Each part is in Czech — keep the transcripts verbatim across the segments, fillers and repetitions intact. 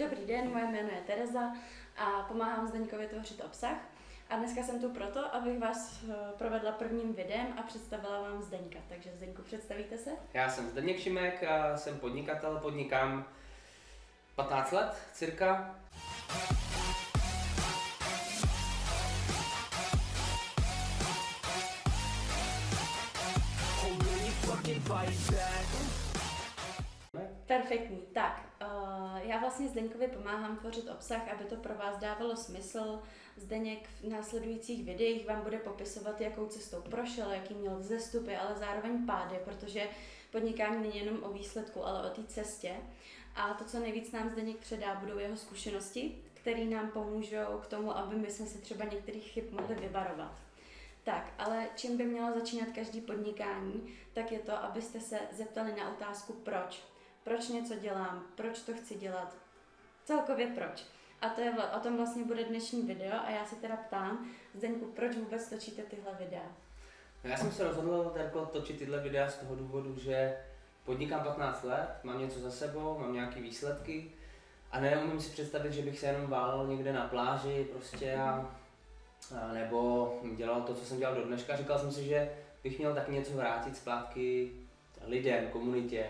Dobrý den, moje jméno je Tereza a pomáhám Zdeňkovi tvořit obsah. A dneska jsem tu proto, abych vás provedla prvním videem a představila vám Zdeňka. Takže Zdeňku, představíte se? Já jsem Zdeněk Šimek a jsem podnikatel, podnikám patnáct let cirka. Perfektní. Tak, uh, já vlastně Zdeňkovi pomáhám tvořit obsah, aby to pro vás dávalo smysl. Zdeněk v následujících videích vám bude popisovat, jakou cestou prošel, jaký měl vzestupy, ale zároveň pády, protože podnikání není jenom o výsledku, ale o té cestě. A to, co nejvíc nám Zdeněk předá, budou jeho zkušenosti, které nám pomůžou k tomu, aby my jsme se třeba některých chyb mohli vyvarovat. Tak, ale čím by mělo začínat každý podnikání, tak je to, abyste se zeptali na otázku proč. Proč něco dělám, proč to chci dělat, celkově proč. A to je, o tom vlastně bude dnešní video a já se teda ptám, Zdeňku, proč vůbec točíte tyhle videa? Já jsem se rozhodl jako točit tyhle videa z toho důvodu, že podnikám patnáct let, mám něco za sebou, mám nějaké výsledky a neumím si představit, že bych se jenom válel někde na pláži prostě a, a nebo dělal to, co jsem dělal do dneška. Říkal jsem si, že bych měl taky něco vrátit zpátky lidem, komunitě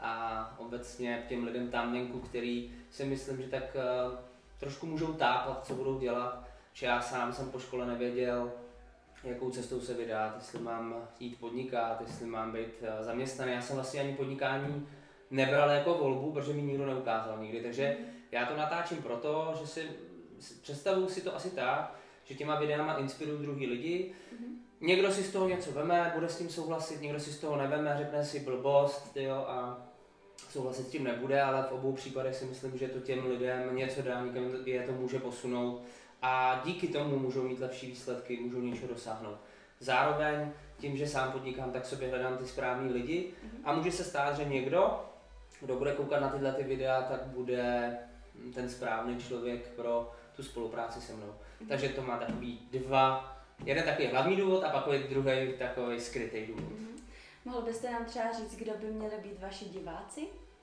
a obecně těm lidem tam venku, který si myslím, že tak uh, trošku můžou tápat, co budou dělat, že já sám jsem po škole nevěděl, jakou cestou se vydat, jestli mám jít podnikat, jestli mám být uh, zaměstnaný. Já jsem vlastně ani podnikání nebral jako volbu, protože mi nikdo neukázal nikdy, takže já to natáčím proto, že si představuju si to asi tak, že těma videama inspiruju druhý lidi. Mm-hmm. Někdo si z toho něco veme, bude s tím souhlasit, někdo si z toho neveme, řekne si blbost, jo, a souhlasit s tím nebude, ale v obou případech si myslím, že to těm lidem něco dá, někam je to může posunout a díky tomu můžou mít lepší výsledky, můžou něčeho dosáhnout. Zároveň tím, že sám podnikám, tak sobě hledám ty správný lidi a může se stát, že někdo, kdo bude koukat na tyhle ty videa, tak bude ten správný člověk pro tu spolupráci se mnou. Takže to má takový dva, jeden takový hlavní důvod a pak je druhý takový skrytý důvod. Mm-hmm. Mohl byste nám třeba říct, kdo by měli být vaši diváci?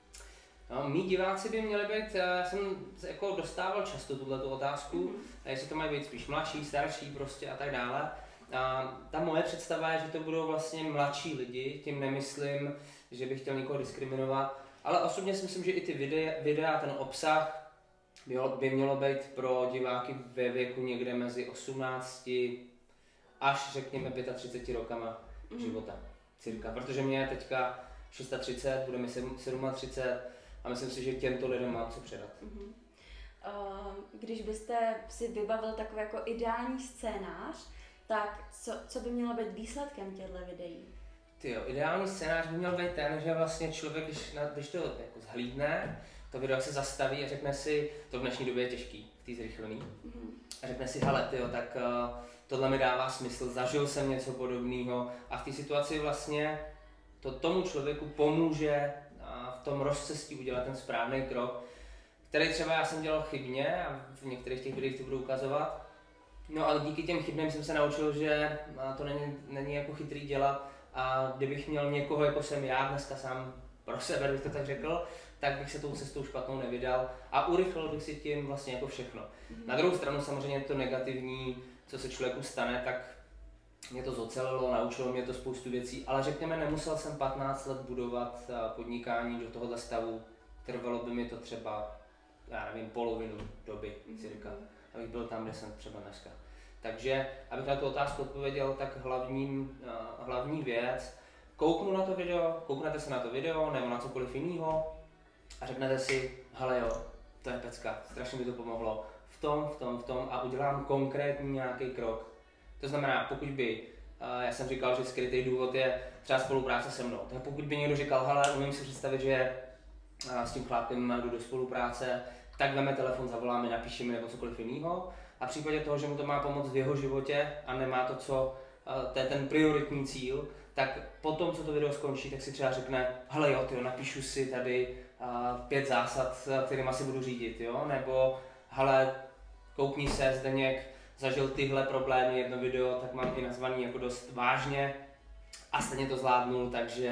No, mí diváci by měli být, já jsem jako dostával často tuhletu otázku, mm-hmm. jestli to mají být spíš mladší, starší prostě a tak dále. A ta moje představa je, že to budou vlastně mladší lidi, tím nemyslím, že bych chtěl někoho diskriminovat, ale osobně si myslím, že i ty videa, videa ten obsah by mělo být pro diváky ve věku někde mezi osmnácti až řekněme třiceti pěti rokama mm. života, cirka, protože mě je teďka třicet šest, bude mi třicet sedm a myslím si, že těmto lidem mám co předat. Mm. Když byste si vybavil takový jako ideální scénář, tak co, co by mělo být výsledkem těchto videí? Tyjo, ideální scénář by měl být ten, že vlastně člověk, když, na, když to jako zhlídne, to video se zastaví a řekne si, to v dnešní době je těžký, v té zrychlený, mm-hmm. a řekne si, hele tyjo, tak uh, tohle mi dává smysl, zažil jsem něco podobného a v té situaci vlastně to tomu člověku pomůže uh, v tom rozcestí udělat ten správný krok, který třeba já jsem dělal chybně a v některých těch videích to budu ukazovat. No ale díky těm chybným jsem se naučil, že uh, to není, není jako chytrý dělat a kdybych měl někoho, jako jsem já dneska sám pro sebe, bych to tak řekl, tak bych se tou cestou špatnou nevydal a urychlil bych si tím vlastně jako všechno. Mm. Na druhou stranu samozřejmě to negativní, co se člověku stane, tak mě to zocelilo, naučilo mě to spoustu věcí, ale řekněme, nemusel jsem patnáct let budovat podnikání do tohohle stavu, trvalo by mi to třeba, já nevím, polovinu doby cirka, abych byl tam, kde jsem třeba dneska. Takže, abych na tu otázku odpověděl, tak hlavní, hlavní věc, kouknu na to video, kouknete se na to video nebo na cokoliv jiného a řeknete si, hele jo, to je pecka, strašně mi to pomohlo v tom, v tom, v tom a udělám konkrétní nějaký krok. To znamená, pokud by, já jsem říkal, že skrytý důvod je třeba spolupráce se mnou, tak pokud by někdo říkal, hele, umím si představit, že s tím chlápkem jdu do spolupráce, tak veme telefon, zavoláme, napíše mi nebo cokoliv jiného a v případě toho, že mu to má pomoct v jeho životě a nemá to, co, to je ten prioritní cíl, tak potom, co to video skončí, tak si třeba řekne, hele jo, tyjo, napíšu si tady uh, pět zásad, kterým asi budu řídit, jo, nebo hele, koukni se, Zdeněk zažil tyhle problémy, jedno video, tak mám i nazvaný jako dost vážně a stejně to zvládnul, takže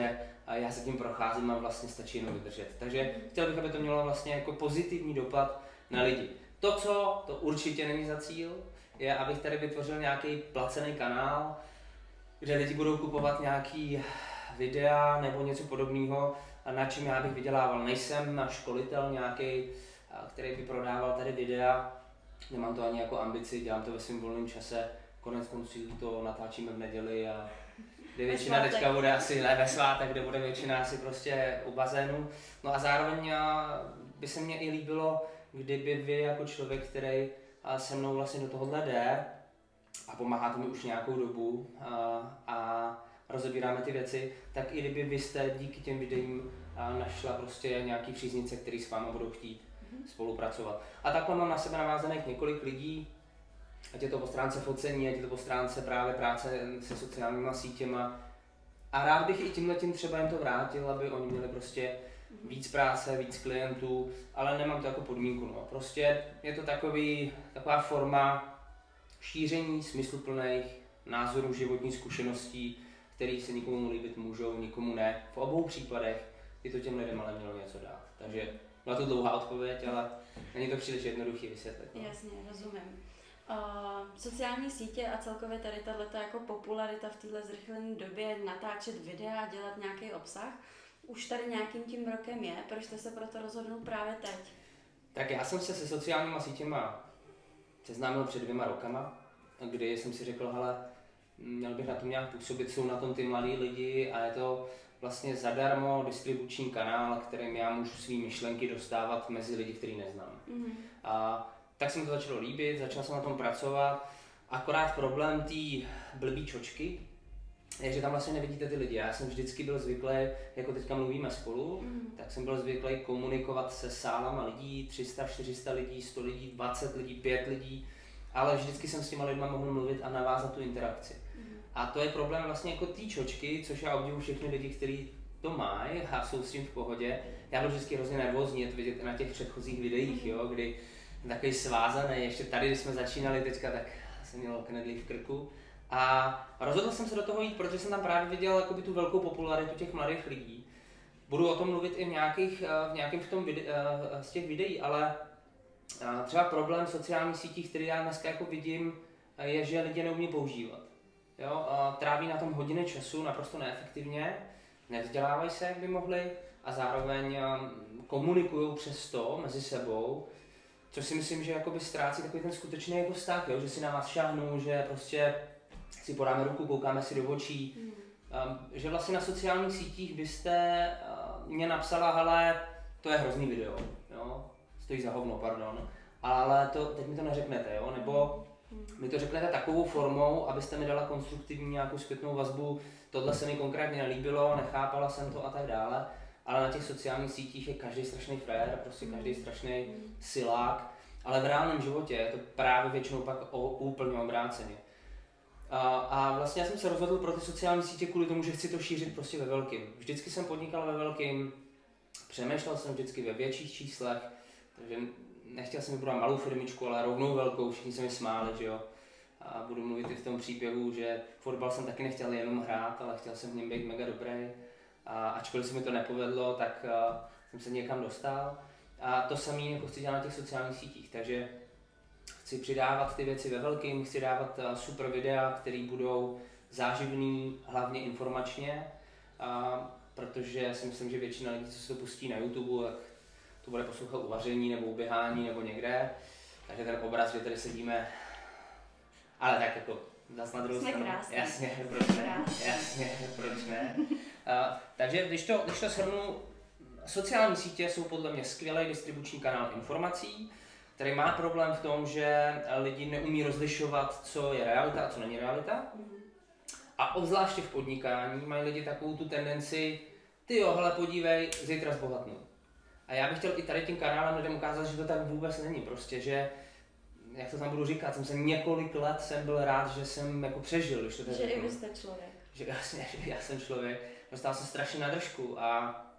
a já se tím procházím a vlastně stačí jenom vydržet. Takže chtěl bych, aby to mělo vlastně jako pozitivní dopad na lidi. To, co to určitě není za cíl, je, abych tady vytvořil nějaký placený kanál, kde lidi budou kupovat nějaký videa nebo něco podobného, na čem já bych vydělával. Nejsem na školitel nějaký, který by prodával tady videa, nemám to ani jako ambici, dělám to ve svém volném čase, konec konců to natáčíme v neděli a kde většina teďka bude asi ne, ve svátek, kde bude většina asi prostě u bazénu. No a zároveň by se mně i líbilo, kdyby vy jako člověk, který se mnou vlastně do tohohle jde a pomáháte mi už nějakou dobu a, a rozebíráme ty věci, tak i kdyby vy jste díky těm videím našla prostě nějaký příznivce, který s váma budou chtít mm-hmm. spolupracovat. A takhle mám na sebe navázaných několik lidí, ať je to po stránce focení, ať je to po stránce právě práce se sociálníma sítěma. A rád bych i tímhletím třeba jim to vrátil, aby oni měli prostě víc práce, víc klientů, ale nemám to jako podmínku. No. Prostě je to takový, taková forma šíření smysluplných názorů, životních zkušeností, které se nikomu líbit můžou, nikomu ne. V obou případech by to těm lidem ale mělo něco dát. Takže byla to dlouhá odpověď, ale není to příliš jednoduchý vysvětlit. No. Jasně, rozumím. Uh, sociální sítě a celkově tady tato jako popularita v téhle zrychlené době natáčet videa, dělat nějaký obsah, už tady nějakým tím rokem je, proč jste se proto rozhodnul právě teď? Tak já jsem se se sociálníma sítěma seznámil před dvěma rokama, kdy jsem si řekl, hele, měl bych na tom nějak působit, jsou na tom ty mladí lidi a je to vlastně zadarmo distribuční kanál, kterým já můžu svý myšlenky dostávat mezi lidi, který neznám. Mm-hmm. A tak se mi to začalo líbit, začal jsem na tom pracovat, akorát problém té blbý čočky je, že tam vlastně nevidíte ty lidi. Já jsem vždycky byl zvyklý, jako teďka mluvíme spolu, mm. tak jsem byl zvyklý komunikovat se sálama lidí, tři sta, čtyři sta lidí, sto lidí, dvacet lidí, pět lidí, ale vždycky jsem s těma lidma mohl mluvit a navázat tu interakci. Mm. A to je problém vlastně jako té čočky, což já obdivuji všechny lidi, kteří to mají a jsou s tím v pohodě. Já byl vždycky hrozně nervózní, je to vidět na těch předchozích videích, jo, kdy takový svázaný, ještě tady, když jsme začínali teďka, tak jsem měl knedlí v krku. A rozhodl jsem se do toho jít, protože jsem tam právě viděl jakoby tu velkou popularitu těch mladých lidí. Budu o tom mluvit i v nějakých, v nějakým v tom vide, z těch videí, ale třeba problém sociálních sítí, který já dneska jako vidím, je, že lidi neumí používat. Jo? Tráví na tom hodiny času naprosto neefektivně, nevzdělávají se, jak by mohli, a zároveň komunikují přes to mezi sebou, což si myslím, že jakoby ztrácí takový ten skutečný jako vztah, jo? Že si na vás šáhnou, že prostě si podáme ruku, koukáme si do očí. Mm. Um, že vlastně na sociálních sítích byste uh, mě napsala, hele, to je hrozný video, jo? Stojí za hovno, pardon, ale to, teď mi to neřeknete, jo? Nebo mi to řeknete takovou formou, abyste mi dala konstruktivní nějakou zpětnou vazbu, tohle se mi konkrétně nelíbilo, nechápala jsem to a tak dále, ale na těch sociálních sítích je každý strašný frér, prostě každý strašný silák, ale v reálném životě je to právě většinou pak o, úplně obráceně. A, a vlastně já jsem se rozhodl pro ty sociální sítě kvůli tomu, že chci to šířit prostě ve velkým. Vždycky jsem podnikal ve velkým, přemýšlel jsem vždycky ve větších číslech, takže nechtěl jsem vybudovat malou firmičku, ale rovnou velkou, všichni se mi smáli, že jo. A budu mluvit i v tom příběhu, že fotbal jsem taky nechtěl jenom hrát, ale chtěl jsem v něm být mega dobrý. A ačkoliv se mi to nepovedlo, tak uh, jsem se někam dostal. A to samé jako chci dělat na těch sociálních sítích, takže chci přidávat ty věci ve velkým, chci dávat uh, super videa, které budou záživný, hlavně informačně, uh, protože si myslím, že většina lidí, co se to pustí na YouTube, tak to bude poslouchat u vaření nebo u běhání nebo někde. Takže ten obraz, že tady sedíme, ale tak jako zas na druhou stranu. Jasně, proč ne? Jasně, proč ne? Uh, takže když to, když to shrnu, sociální sítě jsou podle mě skvělý distribuční kanál informací, který má problém v tom, že lidi neumí rozlišovat, co je realita a co není realita. A obzvláště v podnikání mají lidi takovou tu tendenci, ty jo, hele, podívej, zítra zbohatnu. A já bych chtěl i tady tím kanálem lidem ukázat, že to tak vůbec není, prostě, že jak to tam budu říkat, jsem se několik let jsem byl rád, že jsem jako přežil, když to Že řeknu. I vy jste člověk. Že jasně, že já jsem člověk, dostal jsem strašně na držku a,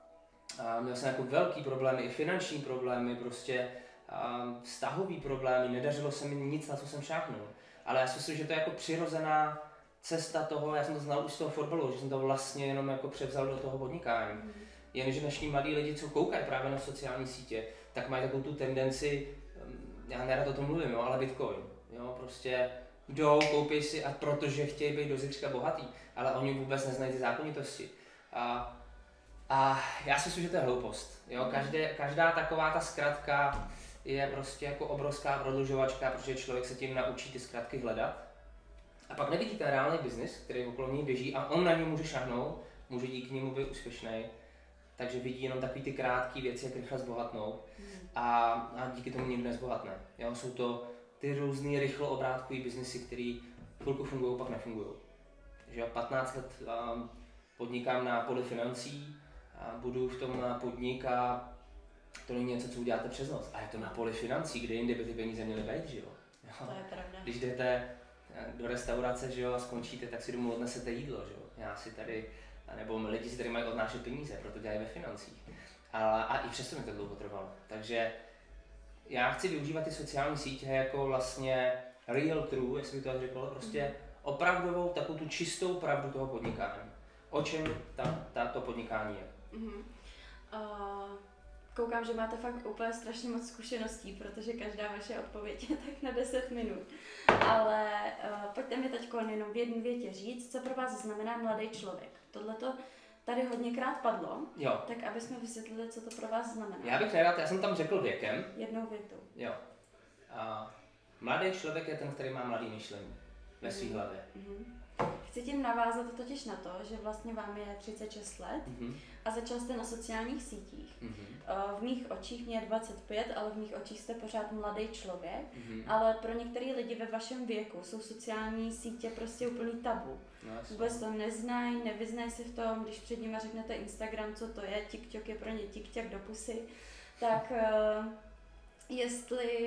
a měl jsem jako velký problémy, i finanční problémy, prostě a vztahový problémy, nedařilo se mi nic, na co jsem šáhnul. Ale já si myslím, že to je jako přirozená cesta toho, já jsem to znal už z toho fotbalu, že jsem to vlastně jenom jako převzal do toho podnikání. Mm. Jenže dnešní mladí lidi, co koukají právě na sociální sítě, tak mají takovou tu tendenci, já nerad o tom mluvím, jo, ale Bitcoin, jo, prostě jdou, koupí si a protože chtějí být do zítřka bohatý, ale oni vůbec neznají ty zákonitosti. A, a já si myslím, že to je hloupost, jo, každé, každá taková ta zkratka je prostě jako obrovská prodlužovačka, protože člověk se tím naučí ty zkratky hledat. A pak nevidí ten reálný biznis, který okolo něj běží a on na něj může šahnout, může díky němu být úspěšný. Takže vidí jenom takový ty krátké věci, jak rychle zbohatnout a, a díky tomu nikdo nezbohatne. Jo? Jsou to ty různý rychlo obrátkový biznesy, které chvilku fungují, pak nefungují. Takže já patnáct let um, podnikám na poli financí a budu v tom podnik a to není něco, co uděláte přes noc. A je to na poli financí, kde jinde by ty peníze měly být, že jo? jo? To je pravda. Když jdete do restaurace, že jo, a skončíte, tak si domů odnesete jídlo, že jo? Já si tady, nebo lidi si tady mají odnášet peníze, proto dělají ve financích. A, a i přesto mi to dlouho trvalo. Takže já chci využívat ty sociální sítě jako vlastně real true, jestli bych to tak řekl, prostě mm. opravdovou, takovou tu čistou pravdu toho podnikání. O čem ta, ta, to podnikání je. Mm. Uh... Koukám, že máte fakt úplně strašně moc zkušeností, protože každá vaše odpověď je tak na deset minut. Ale uh, pojďte mi teď jenom v jedné větě říct, co pro vás znamená mladý člověk. Tohle to tady hodněkrát padlo, jo. Tak aby jsme vysvětlili, co to pro vás znamená. Já bych nerad, já jsem tam řekl věkem. Jednou větou. Jo. Uh, mladý člověk je ten, který má mladý myšlení ve své mm. hlavě. Mm. Chci tím navázat totiž na to, že vlastně vám je třicet šest let mm-hmm. a začal jste na sociálních sítích. Mm-hmm. V mých očích mě je dvacet pět, ale v mých očích jste pořád mladý člověk, mm-hmm. ale pro některé lidi ve vašem věku jsou sociální sítě prostě úplný tabu. No, vůbec to neznají, nevyznají si v tom, když před nimi řeknete Instagram, co to je, TikTok je pro ně TikTok do pusy, tak uh, jestli...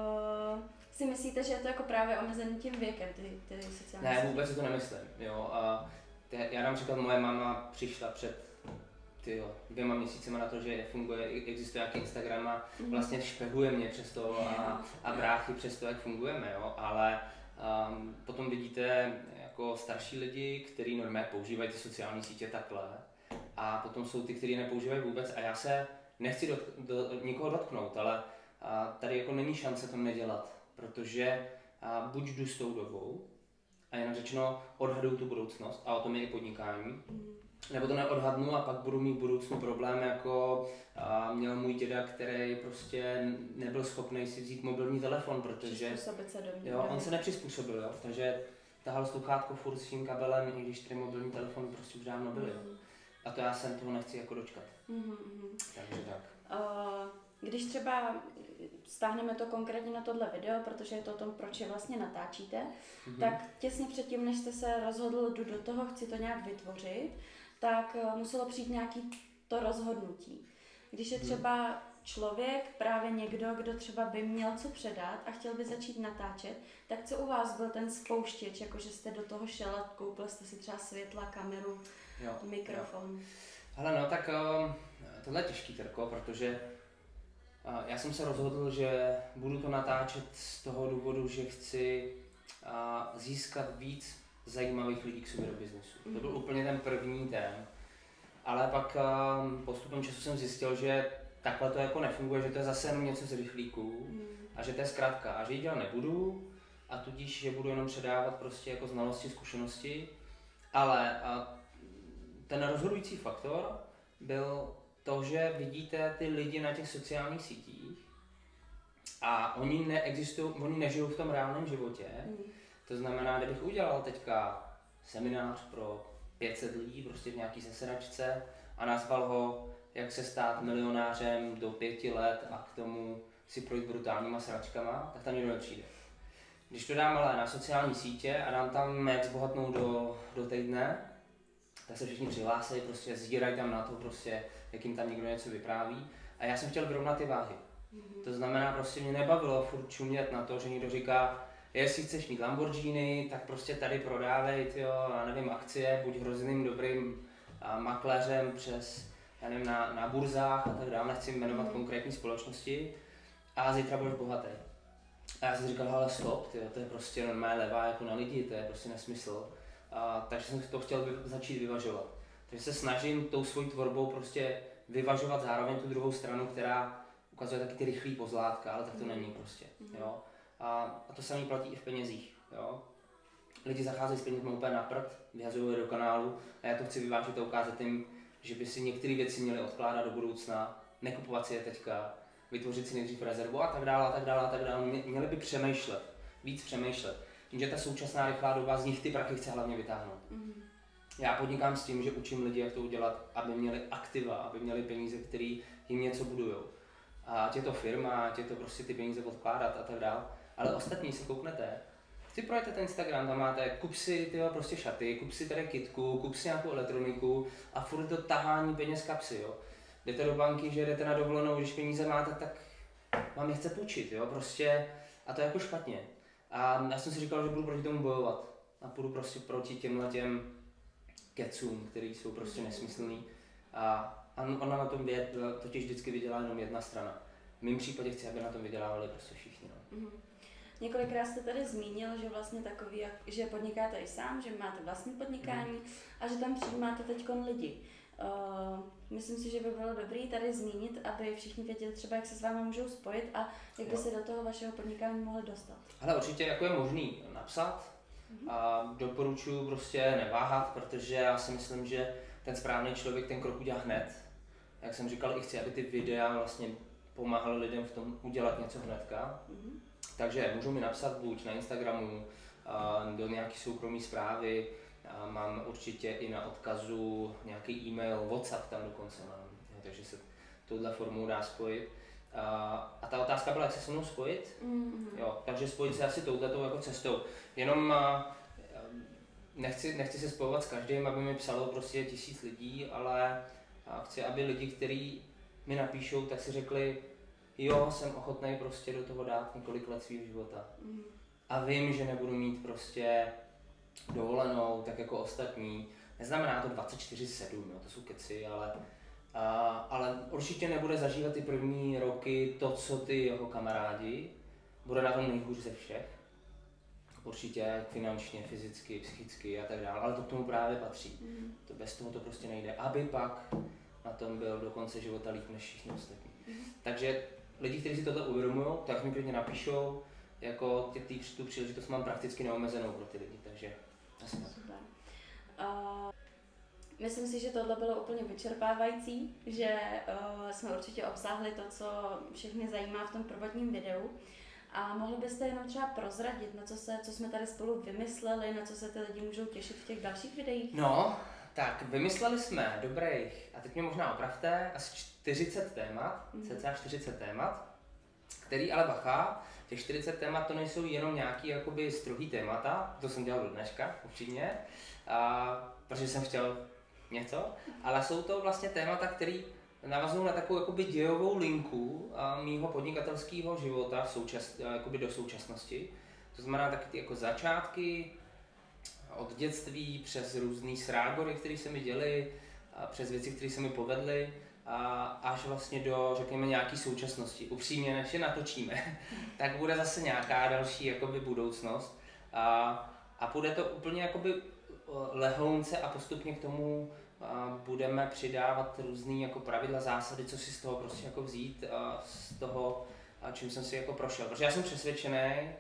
Uh, si myslíte, že je to jako právě omezený tím věkem, ty, ty sociální Ne, vůbec si to nemyslím, jo. A te, já dám příklad, moje máma přišla před tyjo, dvěma měsícema na to, že funguje, existuje nějaký Instagram a vlastně špehuje mě přes to a, a bráchy přes to, jak fungujeme, jo. Ale um, potom vidíte jako starší lidi, kteří normálně používají ty sociální sítě takhle a potom jsou ty, kteří nepoužívají vůbec a já se nechci do, do, nikoho dotknout, ale a tady jako není šance to nedělat. Protože a, buď jdu s tou dobou, a jinak řečeno odhaduju tu budoucnost, a o tom je i podnikání, mm. nebo to neodhadnu a pak budu mít v budoucnu problém, jako a, měl můj děda, který prostě nebyl schopný si vzít mobilní telefon, protože se do mě, jo, on se nepřizpůsobil, jo, takže tahal sluchátko furt s tím kabelem, i když ty mobilní telefony prostě už dávno byly. Mm. A to já se toho nechci jako dočkat. Mm-hmm. Takže tak. Uh... Když třeba stáhneme to konkrétně na tohle video, protože je to o tom, proč je vlastně natáčíte, mm-hmm. tak těsně předtím, než jste se rozhodl, jdu do toho, chci to nějak vytvořit, tak muselo přijít nějaký to rozhodnutí. Když je třeba člověk, právě někdo, kdo třeba by měl co předat a chtěl by začít natáčet, tak co u vás byl ten spouštěč, jakože jste do toho šel a koupil jste si třeba světla, kameru, jo, mikrofon? Jo. Hele no, tak um, tohle je těžký, Terko, protože já jsem se rozhodl, že budu to natáčet z toho důvodu, že chci získat víc zajímavých lidí k sobě do biznesu. Mm. To byl úplně ten první ten. Ale pak postupem času jsem zjistil, že takhle to jako nefunguje, že to je zase jenom něco z rychlíků mm. a že to je zkrátka a že ji dělat nebudu a tudíž, že budu jenom předávat prostě jako znalosti, zkušenosti. Ale ten rozhodující faktor byl to, že vidíte ty lidi na těch sociálních sítích a oni neexistují, oni nežijou v tom reálném životě. Mm. To znamená, kdybych udělal teďka seminář pro pět set lidí prostě v nějaký sesedačce a nazval ho, jak se stát milionářem do pěti let a k tomu si projít brutálníma sračkama, tak tam nikdo nepřijde. Když to dám ale na sociální sítě a dám tam, jak zbohatnout do, do týdne, tak se všichni přihlásí, prostě sdírají tam na to, prostě, jak jim tam někdo něco vypráví. A já jsem chtěl vyrovnat ty váhy. Mm-hmm. To znamená, prostě mě nebavilo furt čumět na to, že někdo říká, jestli chceš mít Lamborghini, tak prostě tady prodávej, tyjo, já nevím, akcie, buď hrozným dobrým a, makléřem přes, já nevím, na, na burzách a tak dále, nechci jmenovat mm-hmm. konkrétní společnosti a zítra budeš bohatý. A já jsem říkal, ale stop, tyjo, to je prostě normální levá jako na lidi, to je prostě nesmysl. a, takže jsem to chtěl vy, začít vyvažovat. Takže se snažím tou svojí tvorbou prostě vyvažovat zároveň tu druhou stranu, která ukazuje taky ty rychlý pozlátka, ale tak to mm. není prostě, jo. A, a to samé platí i v penězích, jo. Lidi zacházejí s penězmi úplně na prd, vyhazují je do kanálu a já to chci vyvážit a ukázat jim, že by si některé věci měly odkládat do budoucna, nekupovat si je teďka, vytvořit si nejdřív rezervu a tak dále, a tak dále, a tak dále. Měli by přemýšlet, víc přemýšlet. Jenže ta současná rychlá doba z nich ty prachy chce hlavně vytáhnout. Mm. Já podnikám s tím, že učím lidi, jak to udělat, aby měli aktiva, aby měli peníze, které jim něco budujou. A ať je to firma, ať je to prostě ty peníze odkládat a tak dále. Ale ostatní si kouknete, si projďte ten Instagram, tam máte, kup si tyjo, prostě šaty, kup si tady kitku, kup si nějakou elektroniku a furt to tahání peněz kapsy, jo. Jdete do banky, že jdete na dovolenou, když peníze máte, tak vám je chce půjčit, jo, prostě a to je jako špatně. A já jsem si říkal, že budu proti tomu bojovat a půjdu prostě proti těmhle těm kecům, který jsou prostě nesmyslný. A, a ona na tom věd, totiž vždycky vydělá jenom jedna strana. V mém případě chci, aby na tom vydělávali prostě všichni. No. Mm-hmm. Několikrát jste tady zmínil, že vlastně takový, jak, že podnikáte i sám, že máte vlastní podnikání mm. a že tam přijímáte teďkon lidi. Uh, myslím si, že by bylo dobré tady zmínit, aby všichni věděli třeba, jak se s vámi můžou spojit a jak by jo. se do toho vašeho podnikání mohli dostat. Ale určitě jako je možný napsat mm. a doporučuji prostě neváhat, protože já si myslím, že ten správný člověk ten krok udělá hned. Jak jsem říkal, i chci, aby ty videa vlastně pomáhaly lidem v tom udělat něco hnedka. Mm. Takže můžou mi napsat buď na Instagramu, do nějaké soukromé zprávy, mám určitě i na odkazu nějaký e-mail, WhatsApp tam dokonce mám, takže se touhle formou dá spojit. A ta otázka byla, jak se se mnou spojit, mm-hmm. jo, takže spojit se asi touhletou jako cestou. Jenom nechci, nechci se spojovat s každým, aby mi psalo prostě tisíc lidí, ale chci, aby lidi, kteří mi napíšou, tak si řekli, jo, jsem ochotný prostě do toho dát několik let svého života. Mm. A vím, že nebudu mít prostě dovolenou, tak jako ostatní. Neznamená to dvacet čtyři sedm, jo, to jsou keci, ale, a, ale určitě nebude zažívat ty první roky to, co ty jeho kamarádi. Bude na tom nejhůř ze všech. Určitě finančně, fyzicky, psychicky a tak dále, ale to k tomu právě patří. Mm. To bez toho to prostě nejde, aby pak na tom byl do konce života líp než všichni ostatní. Mm. Takže lidi, kteří si tohle uvědomují, tak mi klidně napíšou, jako tě, tý, tu příležitost mám prakticky neomezenou pro ty lidi, takže asi tak. Super. Uh, myslím si, že tohle bylo úplně vyčerpávající, že uh, jsme určitě obsáhli to, co všechny zajímá v tom prvotním videu. A mohli byste jenom třeba prozradit, na co, se, co jsme tady spolu vymysleli, na co se ty lidi můžou těšit v těch dalších videích? No, tak vymysleli jsme dobrých, a teď mě možná opravte, asi čtyřicet témat, mm. cca čtyřicet témat, který ale bacha, těch čtyřicet témat to nejsou jenom nějaký jakoby strohý témata, to jsem dělal do dneška, upřímně, a, protože jsem chtěl něco, ale jsou to vlastně témata, které navazují na takovou jakoby dějovou linku a, mýho podnikatelského života součas, jakoby do současnosti. To znamená taky ty jako začátky, od dětství přes různý srágory, které se mi děly, a přes věci, které se mi povedly, a až vlastně do, řekněme, nějaký současnosti. Upřímně, než je natočíme, tak bude zase nějaká další jakoby budoucnost a, a bude to úplně jakoby lehounce a postupně k tomu a, budeme přidávat různý jako pravidla, zásady, co si z toho prostě jako vzít, a z toho, a čím jsem si jako prošel. Protože já jsem přesvědčený,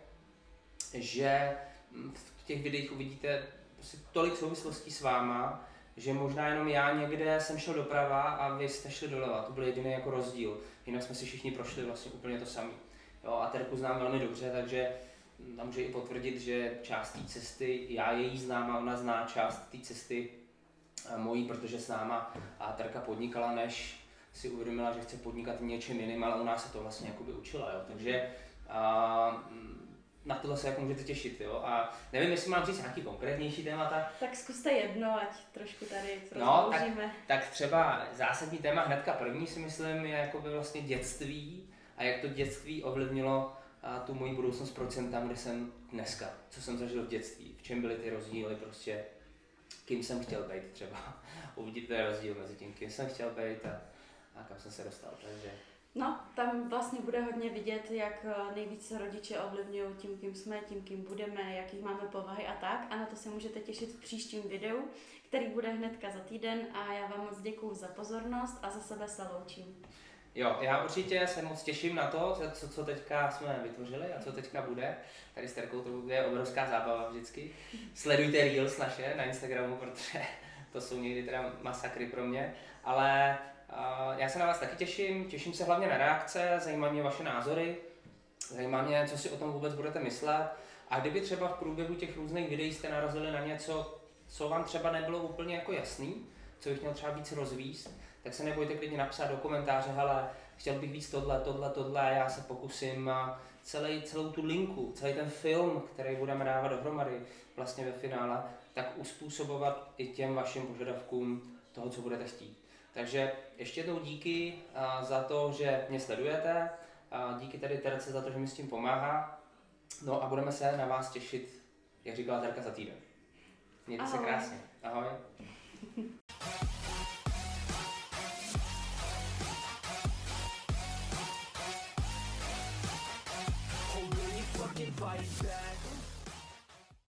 že v těch videích uvidíte prostě tolik souvislostí s váma, že možná jenom já někde jsem šel doprava a vy jste šli doleva, to byl jediný jako rozdíl, jinak jsme si všichni prošli vlastně úplně to samé. Jo, a Terku znám velmi dobře, takže tam může i potvrdit, že část té cesty, já její znám a ona zná část té cesty mojí, protože s náma a Terka podnikala, než si uvědomila, že chce podnikat něčem jiným, ale u nás se to vlastně jakoby učila, jo, takže a, na tohle se jako můžete těšit, jo, a nevím, jestli mám říct nějaký konkrétnější témata. Tak zkuste jedno, ať trošku tady no, tak, tak třeba zásadní téma hnedka první si myslím je jakoby vlastně dětství a jak to dětství ovlivnilo a tu moji budoucnost, proč jsem tam, kde jsem dneska, co jsem zažil v dětství, v čem byly ty rozdíly, prostě kým jsem chtěl být třeba. Uvidíte rozdíl mezi tím, kým jsem chtěl být a, a kam jsem se dostal, takže No, tam vlastně bude hodně vidět, jak nejvíce rodiče ovlivňují tím, kým jsme, tím, kým budeme, jaký máme povahy a tak. A na to se můžete těšit v příštím videu, který bude hnedka za týden a já vám moc děkuju za pozornost a za sebe se loučím. Jo, já určitě se moc těším na to, co, co teďka jsme vytvořili a co teďka bude. Tady s Terkou to bude obrovská zábava vždycky. Sledujte Reels naše na Instagramu, protože to jsou někdy teda masakry pro mě. Ale uh, já se na vás taky těším, těším se hlavně na reakce, zajímá mě vaše názory, zajímá mě, co si o tom vůbec budete myslet. A kdyby třeba v průběhu těch různých videí jste narazili na něco, co vám třeba nebylo úplně jako jasný, co bych měl třeba víc rozvíst, tak se nebojte klidně napsat do komentáře, hele, chtěl bych víc tohle, tohle, tohle a já se pokusím celý, celou tu linku, celý ten film, který budeme dávat dohromady vlastně ve finále, tak uspůsobovat i těm vašim požadavkům toho, co budete chtít. Takže ještě jednou díky za to, že mě sledujete, díky tady Terce za to, že mi s tím pomáhá, no a budeme se na vás těšit, jak říkala Terka, za týden. Mějte se krásně. Ahoj.